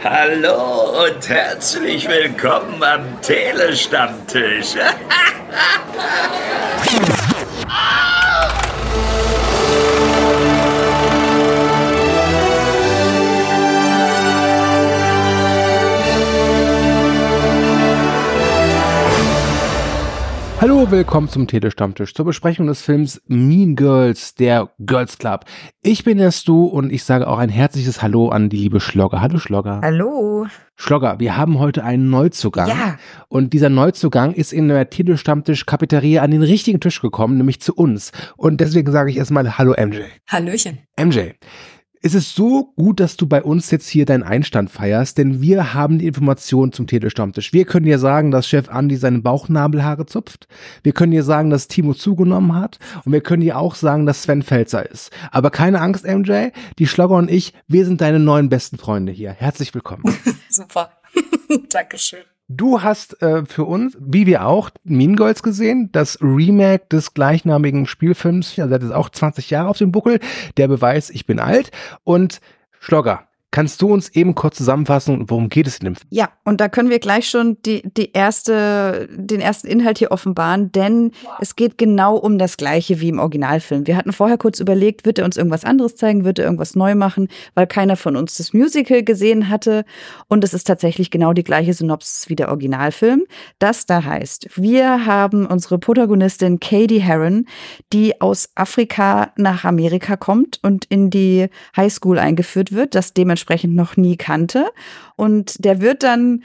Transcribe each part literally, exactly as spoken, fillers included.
Hallo und herzlich willkommen am Telestammtisch. Hallo, willkommen zum Telestammtisch zur Besprechung des Films Mean Girls, der Girls Club. Ich bin der Stu und ich sage auch ein herzliches Hallo an die liebe Schlogger. Hallo Schlogger. Hallo. Schlogger, wir haben heute einen Neuzugang. Ja. Und dieser Neuzugang ist in der Telestammtisch-Cafeteria an den richtigen Tisch gekommen, nämlich zu uns. Und deswegen sage ich erstmal Hallo M J. Hallöchen. M J. Es ist so gut, dass du bei uns jetzt hier deinen Einstand feierst, denn wir haben die Informationen zum Telestammtisch. Wir können dir sagen, dass Chef Andi seine Bauchnabelhaare zupft. Wir können dir sagen, dass Timo zugenommen hat. Und wir können dir auch sagen, dass Sven Pfälzer ist. Aber keine Angst, M J, die Schlogger und ich, wir sind deine neuen besten Freunde hier. Herzlich willkommen. Super. Dankeschön. Du hast äh, für uns, wie wir auch, Mean Girls gesehen, das Remake des gleichnamigen Spielfilms. Also das ist auch zwanzig Jahre auf dem Buckel. Der Beweis, ich bin alt. Und Schlogger, kannst du uns eben kurz zusammenfassen, worum geht es in dem Film? Ja, und da können wir gleich schon die, die erste, den ersten Inhalt hier offenbaren, denn es geht genau um das Gleiche wie im Originalfilm. Wir hatten vorher kurz überlegt, wird er uns irgendwas anderes zeigen, wird er irgendwas neu machen, weil keiner von uns das Musical gesehen hatte. Und es ist tatsächlich genau die gleiche Synopsis wie der Originalfilm. Das da heißt, wir haben unsere Protagonistin Cady Heron, die aus Afrika nach Amerika kommt und in die Highschool eingeführt wird, das dementsprechend noch nie kannte. Und der wird dann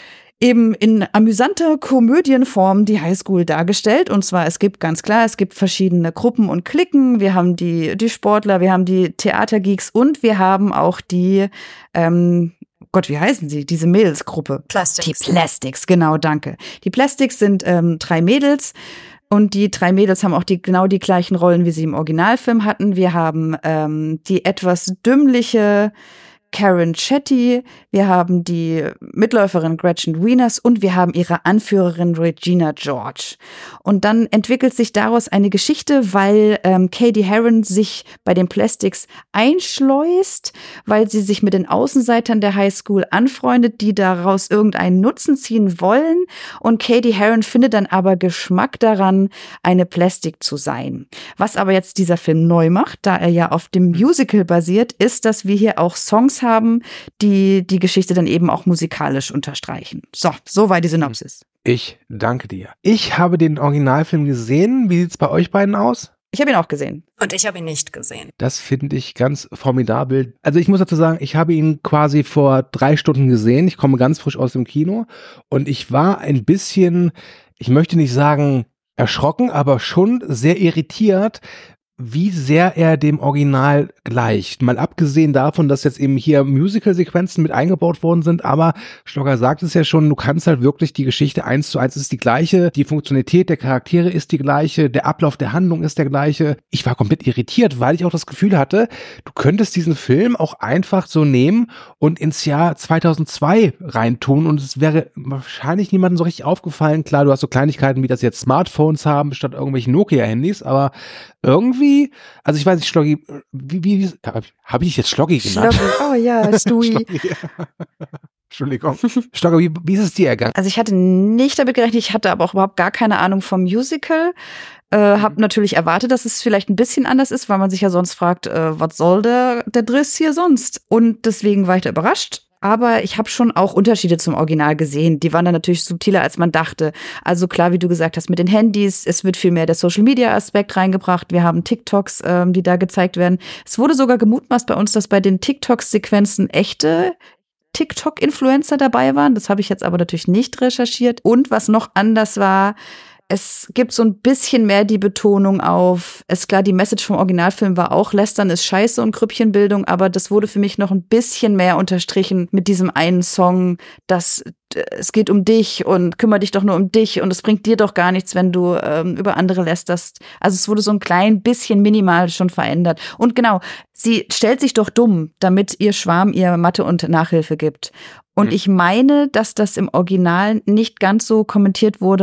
eben in amüsanter Komödienform die Highschool dargestellt. Und zwar, es gibt ganz klar, es gibt verschiedene Gruppen und Cliquen. Wir haben die, die Sportler, wir haben die Theatergeeks und wir haben auch die, ähm, Gott, wie heißen sie? Diese Mädelsgruppe. Plastics. Die Plastics, genau, danke. Die Plastics sind ähm, drei Mädels. Und die drei Mädels haben auch die, genau die gleichen Rollen, wie sie im Originalfilm hatten. Wir haben ähm, die etwas dümmliche Karen Chetty, wir haben die Mitläuferin Gretchen Wieners und wir haben ihre Anführerin Regina George. Und dann entwickelt sich daraus eine Geschichte, weil ähm, Cady Heron sich bei den Plastics einschleust, weil sie sich mit den Außenseitern der Highschool anfreundet, die daraus irgendeinen Nutzen ziehen wollen. Und Cady Heron findet dann aber Geschmack daran, eine Plastic zu sein. Was aber jetzt dieser Film neu macht, da er ja auf dem Musical basiert, ist, dass wir hier auch Songs haben, die die Geschichte dann eben auch musikalisch unterstreichen. So, so war die Synopsis. Ich danke dir. Ich habe den Originalfilm gesehen. Wie sieht's bei euch beiden aus? Ich habe ihn auch gesehen. Und ich habe ihn nicht gesehen. Das finde ich ganz formidabel. Also ich muss dazu sagen, ich habe ihn quasi vor drei Stunden gesehen. Ich komme ganz frisch aus dem Kino und ich war ein bisschen, ich möchte nicht sagen erschrocken, aber schon sehr irritiert, wie sehr er dem Original gleicht. Mal abgesehen davon, dass jetzt eben hier Musical-Sequenzen mit eingebaut worden sind, aber Schlogger sagt es ja schon, du kannst halt wirklich die Geschichte eins zu eins ist die gleiche, die Funktionalität der Charaktere ist die gleiche, der Ablauf der Handlung ist der gleiche. Ich war komplett irritiert, weil ich auch das Gefühl hatte, du könntest diesen Film auch einfach so nehmen und ins Jahr zweitausendzwei reintun und es wäre wahrscheinlich niemandem so richtig aufgefallen. Klar, du hast so Kleinigkeiten, wie das jetzt Smartphones haben, statt irgendwelchen Nokia-Handys, aber irgendwie, also ich weiß nicht, Schloggi, wie, wie, wie habe ich jetzt Schloggi genannt? Schloggi, oh ja, Stui. Entschuldigung. Schlogger, wie, wie ist es dir ergangen? Also ich hatte nicht damit gerechnet, ich hatte aber auch überhaupt gar keine Ahnung vom Musical. Äh, hab natürlich erwartet, dass es vielleicht ein bisschen anders ist, weil man sich ja sonst fragt, äh, was soll der, der Driss hier sonst? Und deswegen war ich da überrascht. Aber ich habe schon auch Unterschiede zum Original gesehen. Die waren dann natürlich subtiler, als man dachte. Also klar, wie du gesagt hast, mit den Handys. Es wird viel mehr der Social-Media-Aspekt reingebracht. Wir haben TikToks, ähm, die da gezeigt werden. Es wurde sogar gemutmaßt bei uns, dass bei den TikTok-Sequenzen echte TikTok-Influencer dabei waren. Das habe ich jetzt aber natürlich nicht recherchiert. Und was noch anders war, es gibt so ein bisschen mehr die Betonung auf, ist klar, die Message vom Originalfilm war auch, Lästern ist scheiße und Grüppchenbildung, aber das wurde für mich noch ein bisschen mehr unterstrichen mit diesem einen Song, dass es geht um dich und kümmere dich doch nur um dich und es bringt dir doch gar nichts, wenn du ähm, über andere lästerst. Also es wurde so ein klein bisschen minimal schon verändert. Und genau, sie stellt sich doch dumm, damit ihr Schwarm ihr Mathe und Nachhilfe gibt. Und mhm. ich meine, dass das im Original nicht ganz so kommentiert wurde,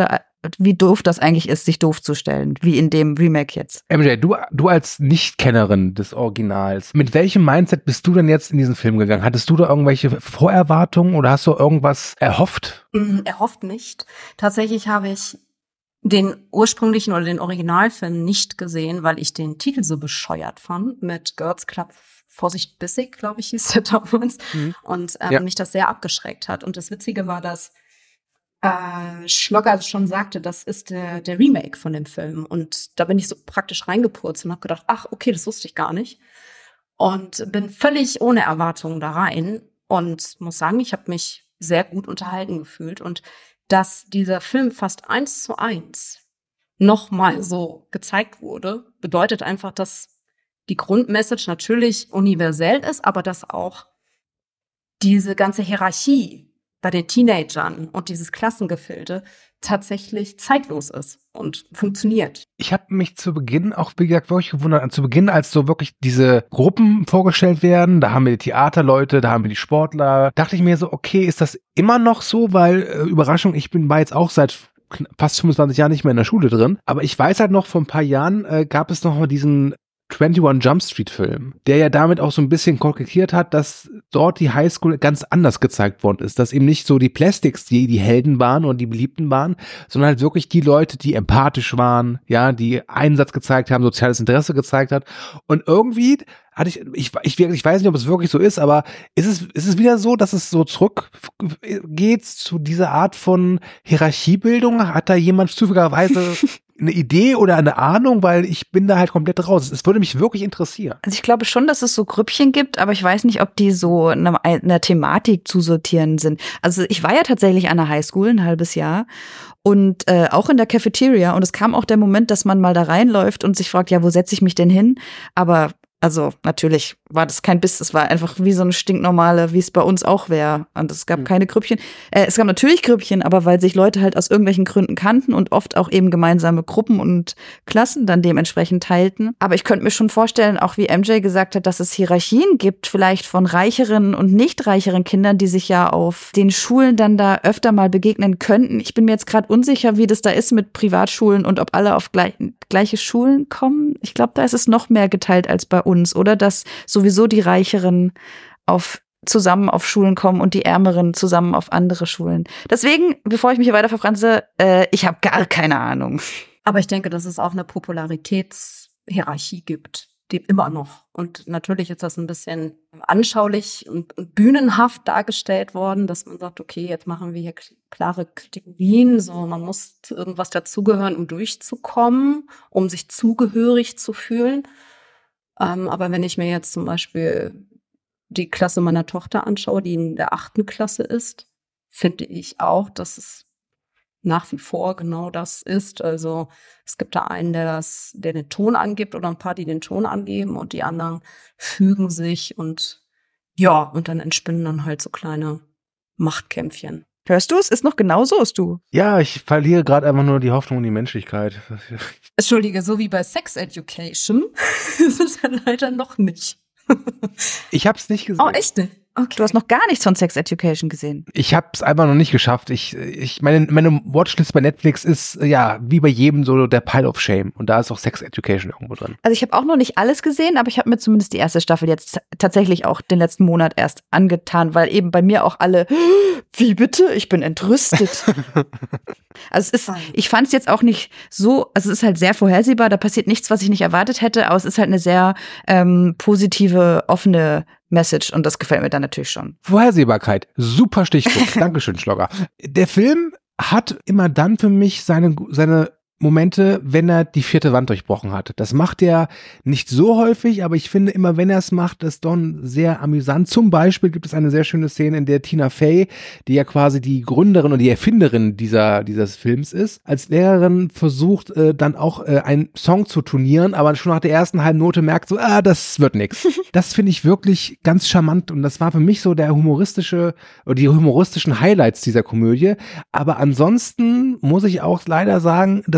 wie doof das eigentlich ist, sich doof zu stellen, wie in dem Remake jetzt. M J, du, du als Nicht-Kennerin des Originals, mit welchem Mindset bist du denn jetzt in diesen Film gegangen? Hattest du da irgendwelche Vorerwartungen oder hast du irgendwas erhofft? Mm, erhofft nicht. Tatsächlich habe ich den ursprünglichen oder den Originalfilm nicht gesehen, weil ich den Titel so bescheuert fand mit Girls Club Vorsicht Bissig, glaube ich, hieß der damals. Mhm. Und ähm, ja. mich das sehr abgeschreckt hat. Und das Witzige war, dass äh, Schlogger schon sagte, das ist der, der Remake von dem Film. Und da bin ich so praktisch reingepurzt und habe gedacht, ach, okay, das wusste ich gar nicht. Und bin völlig ohne Erwartungen da rein. Und muss sagen, ich habe mich sehr gut unterhalten gefühlt. Und dass dieser Film fast eins zu eins nochmal so gezeigt wurde, bedeutet einfach, dass die Grundmessage natürlich universell ist, aber dass auch diese ganze Hierarchie bei den Teenagern und dieses Klassengefilde tatsächlich zeitlos ist und funktioniert. Ich habe mich zu Beginn auch, wie gesagt, wirklich gewundert, zu Beginn, als so wirklich diese Gruppen vorgestellt werden, da haben wir die Theaterleute, da haben wir die Sportler, dachte ich mir so, okay, ist das immer noch so, weil, äh, Überraschung, ich bin war jetzt auch seit fast fünfundzwanzig Jahren nicht mehr in der Schule drin, aber ich weiß halt noch, vor ein paar Jahren äh, gab es noch mal diesen einundzwanzig Jump Street Film, der ja damit auch so ein bisschen kokettiert hat, dass dort die Highschool ganz anders gezeigt worden ist, dass eben nicht so die Plastics, die die Helden waren und die Beliebten waren, sondern halt wirklich die Leute, die empathisch waren, ja, die Einsatz gezeigt haben, soziales Interesse gezeigt hat und irgendwie hatte ich, ich, ich, ich weiß nicht, ob es wirklich so ist, aber ist es, ist es wieder so, dass es so zurückgeht zu dieser Art von Hierarchiebildung? Hat da jemand zufälligerweise eine Idee oder eine Ahnung, weil ich bin da halt komplett raus. Es würde mich wirklich interessieren. Also ich glaube schon, dass es so Grüppchen gibt, aber ich weiß nicht, ob die so einer, einer Thematik zusortieren sind. Also ich war ja tatsächlich an der Highschool ein halbes Jahr und äh, auch in der Cafeteria und es kam auch der Moment, dass man mal da reinläuft und sich fragt, ja, wo setze ich mich denn hin? Aber also natürlich war das kein Biss, es war einfach wie so eine stinknormale, wie es bei uns auch wäre. Und es gab mhm. keine Grüppchen. Äh, es gab natürlich Grüppchen, aber weil sich Leute halt aus irgendwelchen Gründen kannten und oft auch eben gemeinsame Gruppen und Klassen dann dementsprechend teilten. Aber ich könnte mir schon vorstellen, auch wie M J gesagt hat, dass es Hierarchien gibt, vielleicht von reicheren und nicht reicheren Kindern, die sich ja auf den Schulen dann da öfter mal begegnen könnten. Ich bin mir jetzt gerade unsicher, wie das da ist mit Privatschulen und ob alle auf gleich, gleiche Schulen kommen. Ich glaube, da ist es noch mehr geteilt als bei uns, oder? Dass sowieso die Reicheren auf zusammen auf Schulen kommen und die Ärmeren zusammen auf andere Schulen. Deswegen, bevor ich mich hier weiter verfranse, äh, ich habe gar keine Ahnung. Aber ich denke, dass es auch eine Popularitätshierarchie gibt, die immer noch. Und natürlich ist das ein bisschen anschaulich und, und bühnenhaft dargestellt worden, dass man sagt, okay, jetzt machen wir hier klare Kategorien, so man muss zu irgendwas dazugehören, um durchzukommen, um sich zugehörig zu fühlen. Ähm, aber wenn ich mir jetzt zum Beispiel die Klasse meiner Tochter anschaue, die in der achten Klasse ist, finde ich auch, dass es nach wie vor genau das ist. Also es gibt da einen, der das, der den Ton angibt oder ein paar, die den Ton angeben und die anderen fügen sich und ja, und dann entspinnen dann halt so kleine Machtkämpfchen. Hörst du es? Ist noch genauso als du. Ja, ich verliere gerade einfach nur die Hoffnung in die Menschlichkeit. Entschuldige, so wie bei Sex Education ist es ja leider noch nicht. Ich hab's nicht gesehen. Oh, echt nicht? Okay. Du hast noch gar nichts von Sex Education gesehen. Ich hab's einfach noch nicht geschafft. Ich, ich meine, meine Watchlist bei Netflix ist ja wie bei jedem so der Pile of Shame. Und da ist auch Sex Education irgendwo drin. Also ich habe auch noch nicht alles gesehen, aber ich habe mir zumindest die erste Staffel jetzt tatsächlich auch den letzten Monat erst angetan, weil eben bei mir auch alle, wie bitte? Ich bin entrüstet. Also es ist, ich fand es jetzt auch nicht so, also es ist halt sehr vorhersehbar, da passiert nichts, was ich nicht erwartet hätte, aber es ist halt eine sehr ähm, positive, offene Message und das gefällt mir dann natürlich schon. Vorhersehbarkeit, super Stichwort. Dankeschön, Schlogger. Der Film hat immer dann für mich seine, seine Momente, wenn er die vierte Wand durchbrochen hat. Das macht er nicht so häufig, aber ich finde immer, wenn er es macht, ist Don sehr amüsant. Zum Beispiel gibt es eine sehr schöne Szene, in der Tina Fey, die ja quasi die Gründerin und die Erfinderin dieser dieses Films ist, als Lehrerin versucht, äh, dann auch äh, einen Song zu turnieren, aber schon nach der ersten halben Note merkt so, ah, das wird nix. Das finde ich wirklich ganz charmant und das war für mich so der humoristische, oder die humoristischen Highlights dieser Komödie. Aber ansonsten muss ich auch leider sagen, dass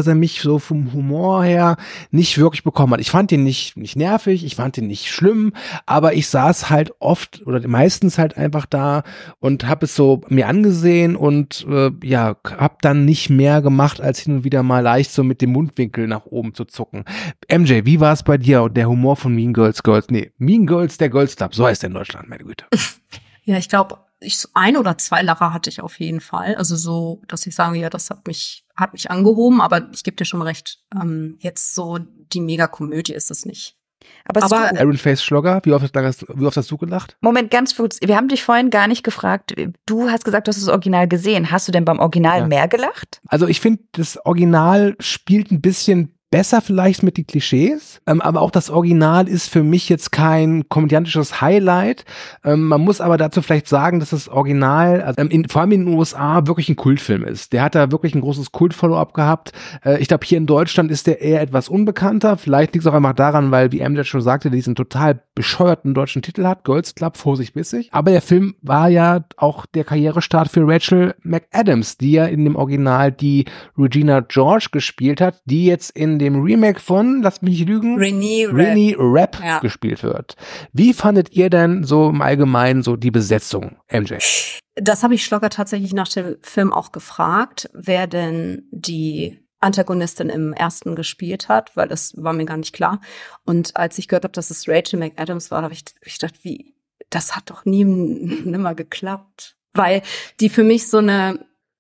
er mich so vom Humor her nicht wirklich bekommen hat. Ich fand ihn nicht, nicht nervig, ich fand ihn nicht schlimm, aber ich saß halt oft oder meistens halt einfach da und habe es so mir angesehen und äh, ja, habe dann nicht mehr gemacht, als hin und wieder mal leicht so mit dem Mundwinkel nach oben zu zucken. M J, wie war es bei dir und der Humor von Mean Girls Girls? Nee, Mean Girls, der Girls Club, so heißt der in Deutschland, meine Güte. Ja, ich glaube, ich so ein oder zwei Lacher hatte ich auf jeden Fall. Also so, dass ich sage, ja, das hat mich hat mich angehoben, aber ich gebe dir schon recht, ähm, jetzt so die Mega-Komödie ist es nicht. Aber, aber Aaron Face Schlogger, wie oft, hast, wie oft hast du gelacht? Moment, ganz kurz, wir haben dich vorhin gar nicht gefragt, du hast gesagt, du hast das Original gesehen. Hast du denn beim Original ja. mehr gelacht? Also ich finde, das Original spielt ein bisschen besser vielleicht mit den Klischees, ähm, aber auch das Original ist für mich jetzt kein komödiantisches Highlight. Ähm, man muss aber dazu vielleicht sagen, dass das Original, also, ähm, in, vor allem in den U S A, wirklich ein Kultfilm ist. Der hat da wirklich ein großes Kult-Follow-up gehabt. Äh, ich glaube, hier in Deutschland ist der eher etwas unbekannter. Vielleicht liegt es auch einfach daran, weil, wie Amjad schon sagte, diesen total bescheuerten deutschen Titel hat, Girls Club, Vorsicht bissig. Aber der Film war ja auch der Karrierestart für Rachel McAdams, die ja in dem Original die Regina George gespielt hat, die jetzt in dem Remake von, lasst mich nicht lügen, Renée Rapp, Renée Rapp ja. gespielt wird. Wie fandet ihr denn so im Allgemeinen so die Besetzung, M J? Das habe ich Schlogger tatsächlich nach dem Film auch gefragt, wer denn die Antagonistin im ersten gespielt hat, weil das war mir gar nicht klar. Und als ich gehört habe, dass es Rachel McAdams war, habe ich, ich gedacht, wie, das hat doch nie nimmer geklappt. Weil die für mich so eine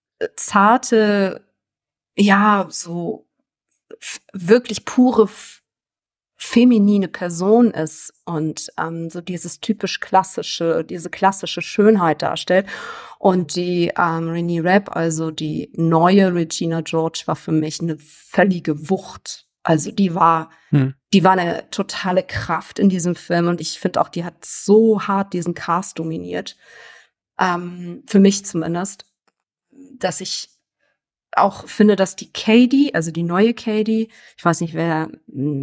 zarte, ja, so wirklich pure feminine Person ist und ähm, so dieses typisch klassische, diese klassische Schönheit darstellt. Und die ähm, Renée Rapp, also die neue Regina George, war für mich eine völlige Wucht. Also die war, hm. die war eine totale Kraft in diesem Film und ich finde auch, die hat so hart diesen Cast dominiert, ähm, für mich zumindest, dass ich auch finde, dass die Katie, also die neue Katie, ich weiß nicht, wer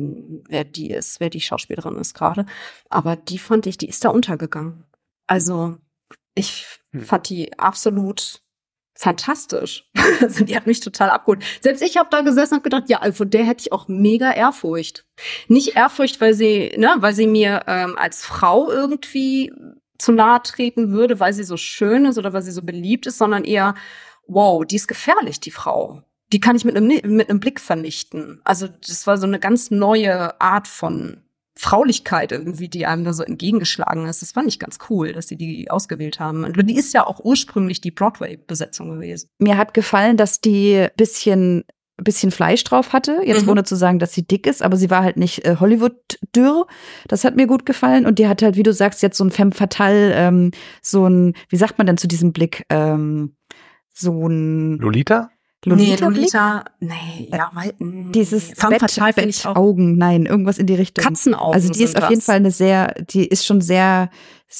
wer die ist, wer die Schauspielerin ist gerade, aber die fand ich, die ist da untergegangen. Also ich hm. fand die absolut fantastisch. Also die hat mich total abgeholt. Selbst ich habe da gesessen und gedacht, ja, von der hätte ich auch mega Ehrfurcht. Nicht Ehrfurcht, weil sie, ne, weil sie mir ähm, als Frau irgendwie zu nahe treten würde, weil sie so schön ist oder weil sie so beliebt ist, sondern eher wow, die ist gefährlich, die Frau. Die kann ich mit einem mit einem Blick vernichten. Also das war so eine ganz neue Art von Fraulichkeit irgendwie, die einem da so entgegengeschlagen ist. Das fand ich ganz cool, dass sie die ausgewählt haben. Und die ist ja auch ursprünglich die Broadway-Besetzung gewesen. Mir hat gefallen, dass die bisschen bisschen Fleisch drauf hatte, jetzt mhm. ohne zu sagen, dass sie dick ist, aber sie war halt nicht äh, Hollywood-dürr. Das hat mir gut gefallen und die hat halt, wie du sagst, jetzt so ein femme fatale, ähm, so ein, wie sagt man denn zu diesem Blick, ähm, so ein Lolita? Lolita, nee, Lolita, nee, ja, weil, dieses Femme fatale finde ich auch. Augen, nein, irgendwas in die Richtung. Katzenaugen. Also die ist auf jeden Fall eine sehr, die ist schon sehr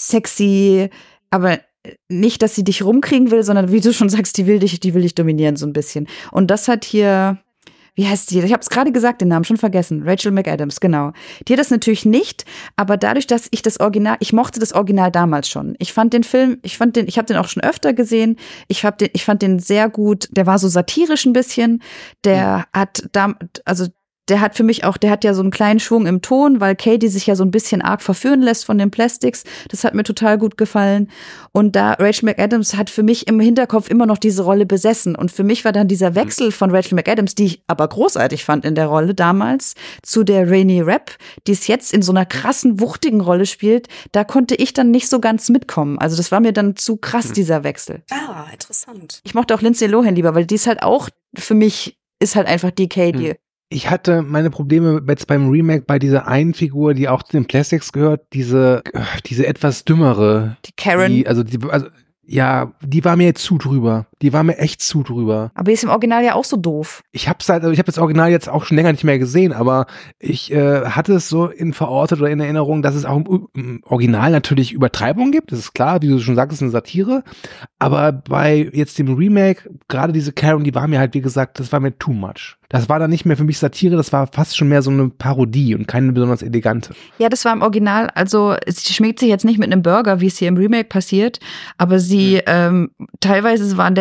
sexy, aber nicht, dass sie dich rumkriegen will, sondern wie du schon sagst, die will dich, die will dich dominieren so ein bisschen. Und das hat hier, wie heißt die? Ich habe es gerade gesagt, den Namen schon vergessen. Rachel McAdams, genau. Die hat das natürlich nicht, aber dadurch, dass ich das Original, ich mochte das Original damals schon. Ich fand den Film, ich fand den, ich habe den auch schon öfter gesehen. Ich hab den, ich fand den sehr gut. Der war so satirisch ein bisschen. Der mhm. hat da, also der hat für mich auch, der hat ja so einen kleinen Schwung im Ton, weil Katie sich ja so ein bisschen arg verführen lässt von den Plastics. Das hat mir total gut gefallen. Und da Rachel McAdams hat für mich im Hinterkopf immer noch diese Rolle besessen. Und für mich war dann dieser Wechsel von Rachel McAdams, die ich aber großartig fand in der Rolle damals, zu der Renée Rapp, die es jetzt in so einer krassen, wuchtigen Rolle spielt, da konnte ich dann nicht so ganz mitkommen. Also das war mir dann zu krass, dieser Wechsel. Ah, interessant. Ich mochte auch Lindsay Lohan lieber, weil die ist halt auch, für mich ist halt einfach die Katie. Hm. Ich hatte meine Probleme jetzt beim Remake bei dieser einen Figur, die auch zu den Plastics gehört, diese diese etwas dümmere. Die Karen. Die, also, die, also ja, die war mir jetzt zu drüber. Die war mir echt zu drüber. Aber die ist im Original ja auch so doof. Ich hab's halt, also ich habe das Original jetzt auch schon länger nicht mehr gesehen, aber ich äh, hatte es so in verortet oder in Erinnerung, dass es auch im, im Original natürlich Übertreibungen gibt. Das ist klar, wie du schon sagst, es ist eine Satire. Aber bei jetzt dem Remake, gerade diese Karen, die war mir halt, wie gesagt, das war mir too much. Das war dann nicht mehr für mich Satire, das war fast schon mehr so eine Parodie und keine besonders elegante. Ja, das war im Original, also sie schmiegt sich jetzt nicht mit einem Burger, wie es hier im Remake passiert, aber sie, mhm. ähm, teilweise waren der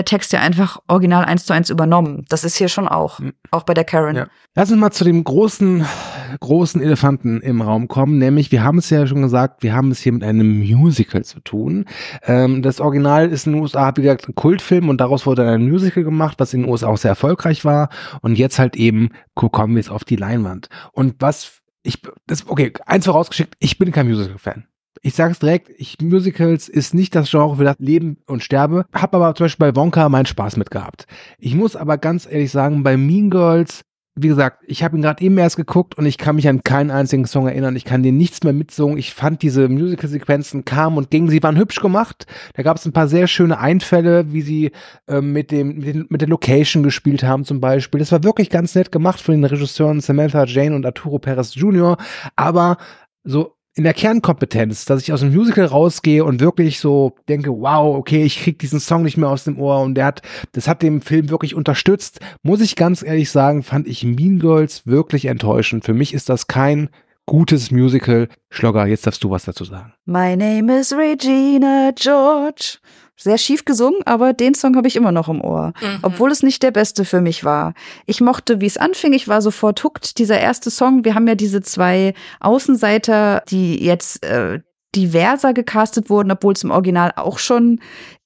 Text ja einfach original eins zu eins übernommen. Das ist hier schon auch, mhm. auch bei der Karen. Ja. Lass uns mal zu dem großen, großen Elefanten im Raum kommen, nämlich, wir haben es ja schon gesagt, wir haben es hier mit einem Musical zu tun. Ähm, das Original ist in den U S A, wie gesagt, ein Kultfilm und daraus wurde ein Musical gemacht, was in den U S A auch sehr erfolgreich war und jetzt halt eben kommen wir jetzt auf die Leinwand. Und was ich, das, okay, eins vorausgeschickt, ich bin kein Musical-Fan. Ich sag's direkt, ich, Musicals ist nicht das Genre, für das Leben und sterbe. Hab aber zum Beispiel bei Wonka meinen Spaß mit gehabt. Ich muss aber ganz ehrlich sagen, bei Mean Girls, wie gesagt, ich habe ihn gerade eben erst geguckt und ich kann mich an keinen einzigen Song erinnern. Ich kann dir nichts mehr mitsingen. Ich fand diese Musical-Sequenzen kamen und gingen. Sie waren hübsch gemacht. Da gab es ein paar sehr schöne Einfälle, wie sie äh, mit dem mit, den, mit der Location gespielt haben zum Beispiel. Das war wirklich ganz nett gemacht von den Regisseuren Samantha Jane und Arturo Perez Junior Aber so in der Kernkompetenz, dass ich aus dem Musical rausgehe und wirklich so denke, wow, okay, ich krieg diesen Song nicht mehr aus dem Ohr und der hat, das hat den Film wirklich unterstützt, muss ich ganz ehrlich sagen, fand ich Mean Girls wirklich enttäuschend. Für mich ist das kein gutes Musical. Schlogger, jetzt darfst du was dazu sagen. My name is Regina George. Sehr schief gesungen, aber den Song habe ich immer noch im Ohr. Mhm. Obwohl es nicht der beste für mich war. Ich mochte, wie es anfing. Ich war sofort hooked. Dieser erste Song, wir haben ja diese zwei Außenseiter, die jetzt äh, diverser gecastet wurden, obwohl es im Original auch schon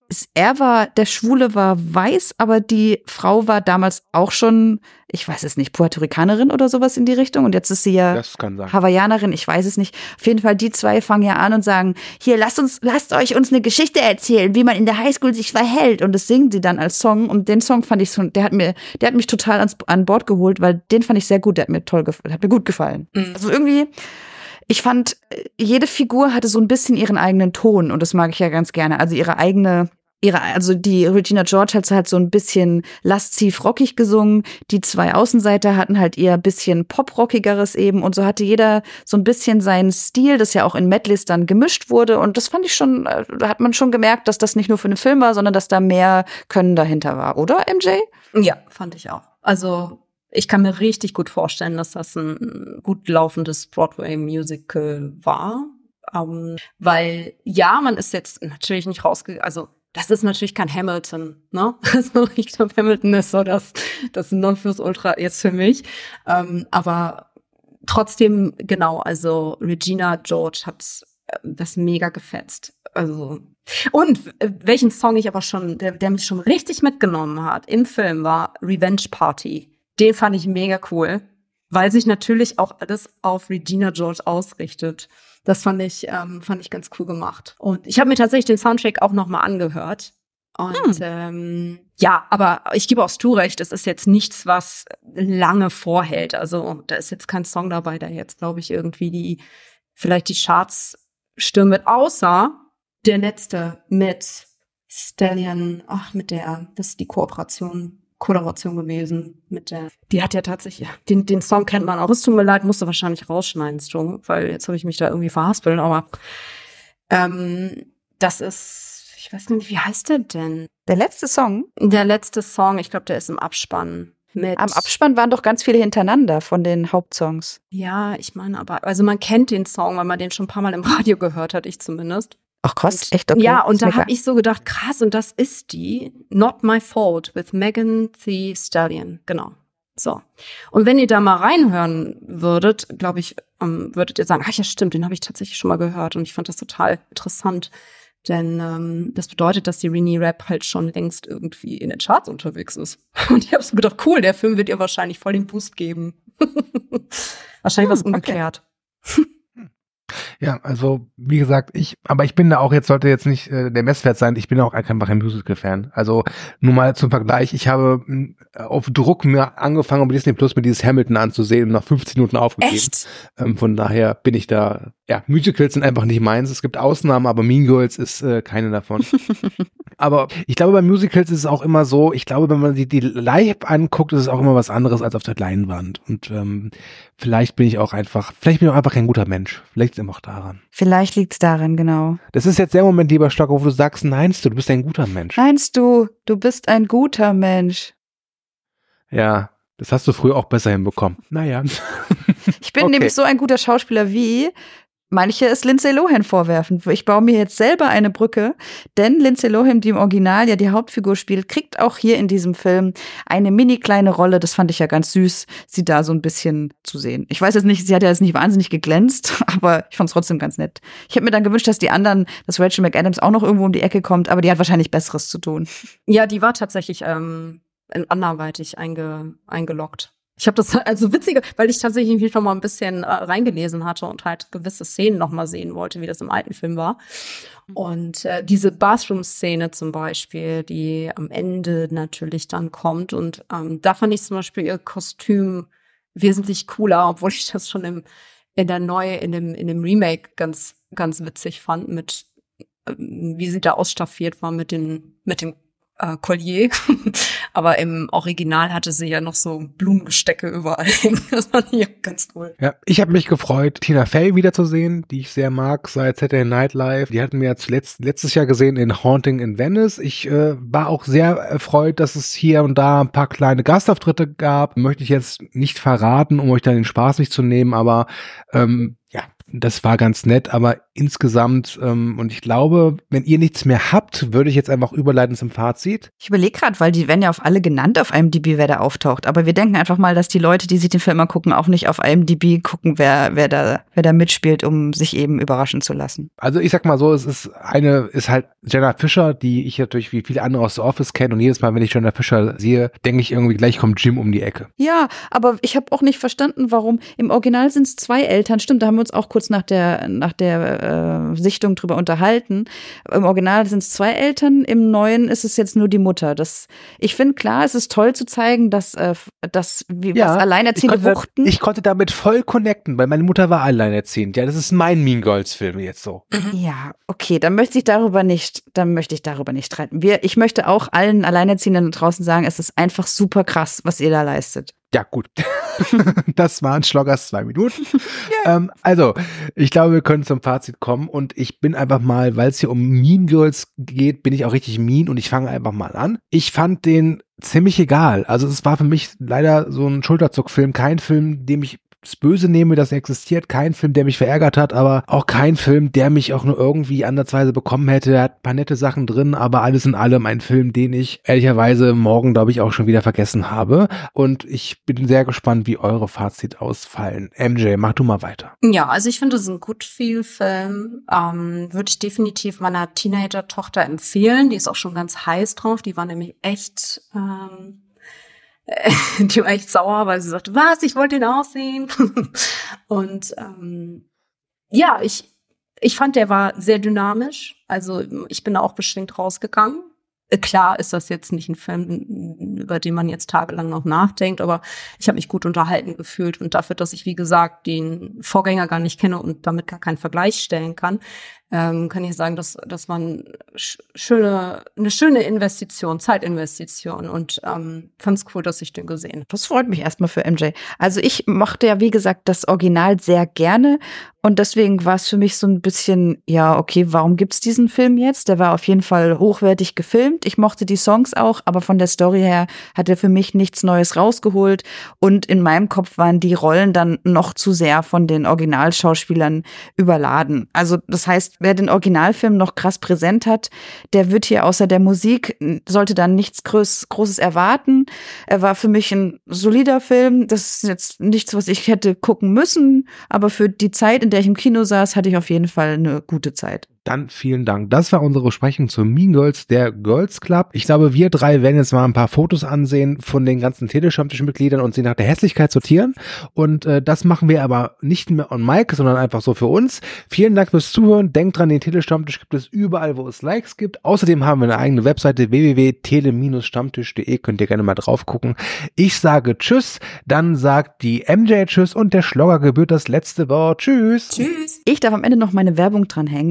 er war, der Schwule war weiß, aber die Frau war damals auch schon, ich weiß es nicht, Puerto Ricanerin oder sowas in die Richtung. Und jetzt ist sie ja Hawaiianerin, ich weiß es nicht. Auf jeden Fall, die zwei fangen ja an und sagen, hier, lasst uns, lasst euch uns eine Geschichte erzählen, wie man in der Highschool sich verhält. Und das singen sie dann als Song. Und den Song fand ich so, der hat mir, der hat mich total ans, an Bord geholt, weil den fand ich sehr gut, der hat mir toll gefallen, hat mir gut gefallen. Mhm. Also irgendwie, ich fand, jede Figur hatte so ein bisschen ihren eigenen Ton und das mag ich ja ganz gerne. Also ihre eigene Ihre, also die Regina George hat halt so ein bisschen lasziv rockig gesungen. Die zwei Außenseiter hatten halt eher ein bisschen poprockigeres eben. Und so hatte jeder so ein bisschen seinen Stil, das ja auch in Medleys dann gemischt wurde. Und das fand ich schon, da hat man schon gemerkt, dass das nicht nur für einen Film war, sondern dass da mehr Können dahinter war. Oder, M J? Ja, fand ich auch. Also ich kann mir richtig gut vorstellen, dass das ein gut laufendes Broadway-Musical war. Um, weil, ja, man ist jetzt natürlich nicht rausgegangen, also das ist natürlich kein Hamilton, ne? Also ich glaube, Hamilton ist so das, das Nonplusultra jetzt für mich. Ähm, aber trotzdem, genau, also Regina George hat das mega gefetzt. Also und welchen Song ich aber schon, der, der mich schon richtig mitgenommen hat im Film, war Revenge Party. Den fand ich mega cool, weil sich natürlich auch alles auf Regina George ausrichtet. Das fand ich, ähm, fand ich ganz cool gemacht. Und ich habe mir tatsächlich den Soundtrack auch noch mal angehört. Und hm. ähm, ja, aber ich gebe auch Stu recht, das ist jetzt nichts, was lange vorhält. Also da ist jetzt kein Song dabei, der jetzt, glaube ich, irgendwie die vielleicht die Charts stürmen wird. Außer der letzte mit Stallion, ach, mit der, das ist die Kooperation. Kollaboration gewesen mit der, die hat ja tatsächlich, den, den Song kennt man auch. Es tut mir leid, musste wahrscheinlich rausschneiden, Stu, weil jetzt habe ich mich da irgendwie verhaspelt, aber ähm, das ist, ich weiß nicht, wie heißt der denn? Der letzte Song? Der letzte Song, ich glaube, der ist im Abspann. Mit Am Abspann waren doch ganz viele hintereinander von den Hauptsongs. Ja, ich meine aber, also man kennt den Song, weil man den schon ein paar Mal im Radio gehört hat, ich zumindest. Ach krass, echt? Okay. Ja, und da habe ich so gedacht, krass, und das ist die Not My Fault with Megan Thee Stallion. Genau. So. Und wenn ihr da mal reinhören würdet, glaube ich, ähm, würdet ihr sagen, ach ja, stimmt, den habe ich tatsächlich schon mal gehört und ich fand das total interessant. Denn ähm, das bedeutet, dass die Renee Rapp halt schon längst irgendwie in den Charts unterwegs ist. Und ich habe so gedacht, cool, der Film wird ihr wahrscheinlich voll den Boost geben. Wahrscheinlich hm, was umgekehrt. Okay. Ja, also wie gesagt, ich, aber ich bin da auch jetzt, sollte jetzt nicht äh, der Messwert sein, ich bin auch einfach ein Musical-Fan. Also nur mal zum Vergleich, ich habe äh, auf Druck mir angefangen, um Disney Plus mir dieses Hamilton anzusehen und nach fünfzehn Minuten aufgegeben. Echt? Ähm, von daher bin ich da, ja, Musicals sind einfach nicht meins. Es gibt Ausnahmen, aber Mean Girls ist äh, keine davon. Aber ich glaube, bei Musicals ist es auch immer so, ich glaube, wenn man die, die live anguckt, ist es auch immer was anderes als auf der Leinwand. Und ähm, vielleicht bin ich auch einfach, vielleicht bin ich auch einfach kein guter Mensch. Vielleicht ist es auch daran. Vielleicht liegt es daran, genau. Das ist jetzt der Moment, lieber Stocker, wo du sagst, meinst du, du bist ein guter Mensch. Meinst du, du bist ein guter Mensch. Ja, das hast du früher auch besser hinbekommen. Naja. Ich bin okay. nämlich so ein guter Schauspieler wie manche es Lindsay Lohan vorwerfen. Ich baue mir jetzt selber eine Brücke, denn Lindsay Lohan, die im Original ja die Hauptfigur spielt, kriegt auch hier in diesem Film eine mini kleine Rolle. Das fand ich ja ganz süß, sie da so ein bisschen zu sehen. Ich weiß jetzt nicht, sie hat ja jetzt nicht wahnsinnig geglänzt, aber ich fand es trotzdem ganz nett. Ich hätte mir dann gewünscht, dass die anderen, dass Rachel McAdams auch noch irgendwo um die Ecke kommt, aber die hat wahrscheinlich Besseres zu tun. Ja, die war tatsächlich ähm, anderweitig einge, eingeloggt. Ich habe das also witzige, weil ich tatsächlich mich schon mal ein bisschen äh, reingelesen hatte und halt gewisse Szenen noch mal sehen wollte, wie das im alten Film war. Und äh, diese Bathroom-Szene zum Beispiel, die am Ende natürlich dann kommt. Und ähm, da fand ich zum Beispiel ihr Kostüm wesentlich cooler, obwohl ich das schon im in der neue in dem in dem Remake ganz ganz witzig fand, mit äh, wie sie da ausstaffiert war mit den mit dem Äh, Collier, aber im Original hatte sie ja noch so Blumengestecke überall hängen. Das fand ich auch ganz cool. Ja, ich habe mich gefreut, Tina Fey wiederzusehen, die ich sehr mag seit Saturday Night Live. Die hatten wir ja zuletzt letztes Jahr gesehen in Haunting in Venice. Ich äh, war auch sehr erfreut, dass es hier und da ein paar kleine Gastauftritte gab. Möchte ich jetzt nicht verraten, um euch da den Spaß nicht zu nehmen, aber ähm, ja, das war ganz nett, aber insgesamt, ähm, und ich glaube, wenn ihr nichts mehr habt, würde ich jetzt einfach überleiten zum Fazit. Ich überlege gerade, weil die werden ja auf alle genannt auf I M D B, wer da auftaucht. Aber wir denken einfach mal, dass die Leute, die sich den Film angucken, auch nicht auf I M D B gucken, wer, wer da, wer da mitspielt, um sich eben überraschen zu lassen. Also ich sag mal so, es ist eine, ist halt Jenna Fischer, die ich natürlich wie viele andere aus The Office kenne, und jedes Mal, wenn ich Jenna Fischer sehe, denke ich irgendwie, gleich kommt Jim um die Ecke. Ja, aber ich habe auch nicht verstanden, warum. Im Original sind es zwei Eltern, stimmt, da haben wir uns auch kurz nach der, nach der äh, Sichtung drüber unterhalten. Im Original sind es zwei Eltern, im Neuen ist es jetzt nur die Mutter. Das, ich finde, klar, es ist toll zu zeigen, dass, äh, dass wie, ja, was alleinerziehende ich konnte, wuchten. Ich konnte damit voll connecten, weil meine Mutter war alleinerziehend. Ja, das ist mein Mean Girls Film jetzt so. Ja, okay, dann möchte ich darüber nicht, dann möchte ich darüber nicht streiten. Wir, ich möchte auch allen Alleinerziehenden draußen sagen, es ist einfach super krass, was ihr da leistet. Ja, gut. Das waren Schloggers zwei Minuten. Yeah. Ähm, also, ich glaube, wir können zum Fazit kommen, und ich bin einfach mal, weil es hier um Mean Girls geht, bin ich auch richtig mean, und ich fange einfach mal an. Ich fand den ziemlich egal. Also es war für mich leider so ein Schulterzuckfilm, kein Film, dem ich das Böse nehme, das existiert, kein Film, der mich verärgert hat, aber auch kein Film, der mich auch nur irgendwie andersweise bekommen hätte. Er hat ein paar nette Sachen drin, aber alles in allem ein Film, den ich ehrlicherweise morgen, glaube ich, auch schon wieder vergessen habe. Und ich bin sehr gespannt, wie eure Fazit ausfallen. M J, mach du mal weiter. Ja, also ich finde, es ist ein Good-Feel-Film. Ähm, würde ich definitiv meiner Teenager-Tochter empfehlen. Die ist auch schon ganz heiß drauf. Die war nämlich echt... Ähm die war echt sauer, weil sie sagte, was, ich wollte ihn auch sehen. Und ähm, ja, ich ich fand, der war sehr dynamisch. Also ich bin da auch beschwingt rausgegangen. Klar ist das jetzt nicht ein Film, über den man jetzt tagelang noch nachdenkt, aber ich habe mich gut unterhalten gefühlt. Und dafür, dass ich, wie gesagt, den Vorgänger gar nicht kenne und damit gar keinen Vergleich stellen kann, ähm, kann ich sagen, dass, dass man sch- schöne, eine schöne Investition, Zeitinvestition, und ähm, fand's cool, dass ich den gesehen habe. Das freut mich erstmal für M J. Also ich mochte ja, wie gesagt, das Original sehr gerne. Und deswegen war es für mich so ein bisschen, ja, okay, warum gibt's diesen Film jetzt? Der war auf jeden Fall hochwertig gefilmt. Ich mochte die Songs auch, aber von der Story her hat er für mich nichts Neues rausgeholt. Und in meinem Kopf waren die Rollen dann noch zu sehr von den Originalschauspielern überladen. Also das heißt, wer den Originalfilm noch krass präsent hat, der wird hier außer der Musik, sollte dann nichts Groß, Großes erwarten. Er war für mich ein solider Film. Das ist jetzt nichts, was ich hätte gucken müssen, aber für die Zeit, in der ich im Kino saß, hatte ich auf jeden Fall eine gute Zeit. Dann vielen Dank. Das war unsere Besprechung zu Mean Girls, der Girls Club. Ich glaube, wir drei werden jetzt mal ein paar Fotos ansehen von den ganzen Telestammtischmitgliedern und sie nach der Hässlichkeit sortieren. Und äh, das machen wir aber nicht mehr on mic, sondern einfach so für uns. Vielen Dank fürs Zuhören. Denkt dran, den Telestammtisch gibt es überall, wo es Likes gibt. Außerdem haben wir eine eigene Webseite, w w w punkt tele stammtisch punkt de. Könnt ihr gerne mal drauf gucken. Ich sage Tschüss, dann sagt die M J Tschüss und der Schlogger gebührt das letzte Wort. Tschüss. Tschüss. Ich darf am Ende noch meine Werbung dranhängen, und zwar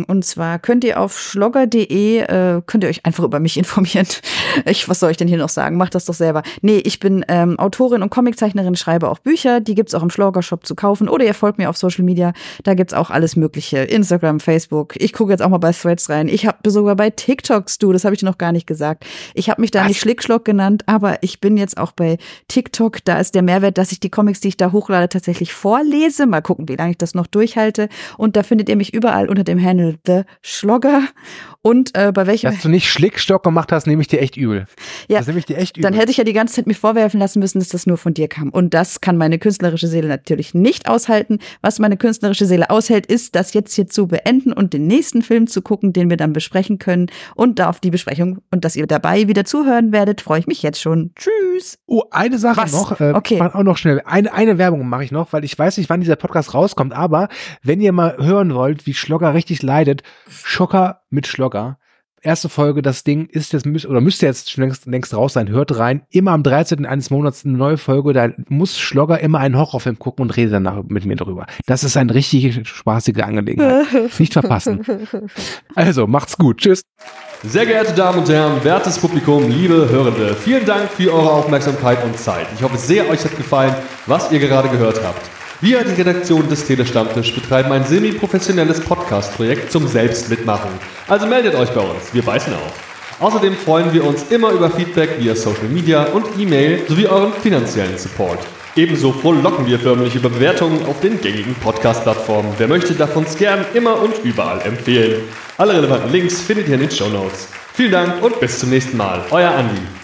zwar könnt ihr auf schlogger punkt de, äh, könnt ihr euch einfach über mich informieren. Ich, was soll ich denn hier noch sagen? Macht das doch selber. Nee, ich bin ähm, Autorin und Comiczeichnerin, schreibe auch Bücher. Die gibt's auch im Schlogger-Shop zu kaufen. Oder ihr folgt mir auf Social Media. Da gibt's auch alles Mögliche. Instagram, Facebook. Ich gucke jetzt auch mal bei Threads rein. Ich habe sogar bei TikToks, du, das habe ich dir noch gar nicht gesagt. Ich habe mich da was? nicht Schlickschlock genannt, aber ich bin jetzt auch bei TikTok. Da ist der Mehrwert, dass ich die Comics, die ich da hochlade, tatsächlich vorlese. Mal gucken, wie lange ich das noch durchhalte. Und da findet ihr mich überall unter dem Handle The Schlogger. Und äh, bei welchem... Dass du nicht Schlickstock gemacht hast, nehme ich dir echt übel. Ja, das nehme ich dir echt übel. Dann hätte ich ja die ganze Zeit mir vorwerfen lassen müssen, dass das nur von dir kam. Und das kann meine künstlerische Seele natürlich nicht aushalten. Was meine künstlerische Seele aushält, ist, das jetzt hier zu beenden und den nächsten Film zu gucken, den wir dann besprechen können. Und da auf die Besprechung und dass ihr dabei wieder zuhören werdet, freue ich mich jetzt schon. Tschüss. Oh, eine Sache Was? noch. Äh, okay. Ich mach auch noch schnell. Eine, eine Werbung mache ich noch, weil ich weiß nicht, wann dieser Podcast rauskommt. Aber wenn ihr mal hören wollt, wie Schlogger richtig leidet, Schocker mit Schlogger. Erste Folge, das Ding ist jetzt, oder müsste jetzt schon längst, längst raus sein, hört rein, immer am dreizehnten eines Monats eine neue Folge, da muss Schlogger immer einen Horrorfilm gucken und redet danach mit mir darüber. Das ist eine richtig spaßige Angelegenheit. Nicht verpassen. Also, macht's gut. Tschüss. Sehr geehrte Damen und Herren, wertes Publikum, liebe Hörende, vielen Dank für eure Aufmerksamkeit und Zeit. Ich hoffe sehr, euch hat gefallen, was ihr gerade gehört habt. Wir, die Redaktion des Telestammtisch, betreiben ein semi-professionelles Podcast-Projekt zum Selbstmitmachen. Also meldet euch bei uns, wir beißen auf. Außerdem freuen wir uns immer über Feedback via Social Media und E-Mail sowie euren finanziellen Support. Ebenso frohlocken wir förmlich über Bewertungen auf den gängigen Podcast-Plattformen. Wer möchte, darf uns gern immer und überall empfehlen. Alle relevanten Links findet ihr in den Shownotes. Vielen Dank und bis zum nächsten Mal. Euer Andi.